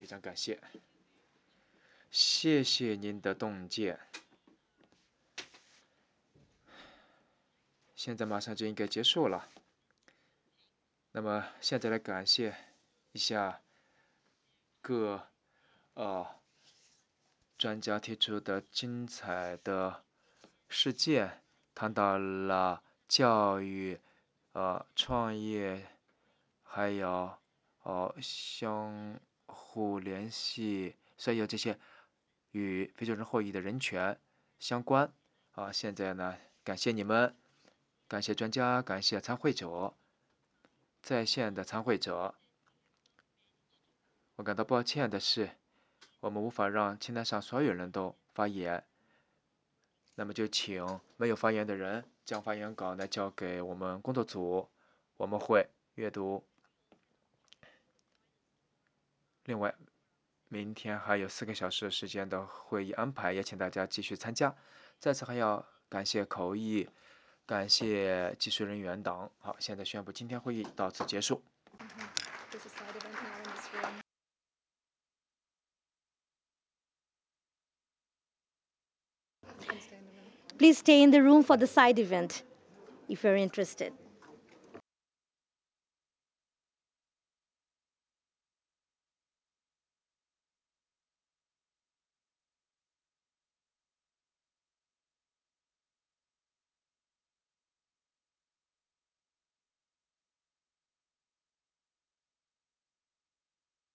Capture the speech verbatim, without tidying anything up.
常感谢，谢谢您的洞见。现在马上就应该结束了，那么现在来感谢一下各呃专家提出的精彩的事件，谈到了教育、呃创业，还有呃相互联系，所有这些与非洲人后裔的人权相关。啊，现在呢，感谢你们，感谢专家，感谢参会者，在线的参会者。我感到抱歉的是，我们无法让清单上所有人都发言。那么就请没有发言的人将发言稿呢交给我们工作组，我们会阅读。另外，明天还有四个小时时间的会议安排，也请大家继续参加。再次还要感谢口译，感谢技术人员等。好，现在宣布今天会议到此结束。 Please stay in the room for the side event if you're interested.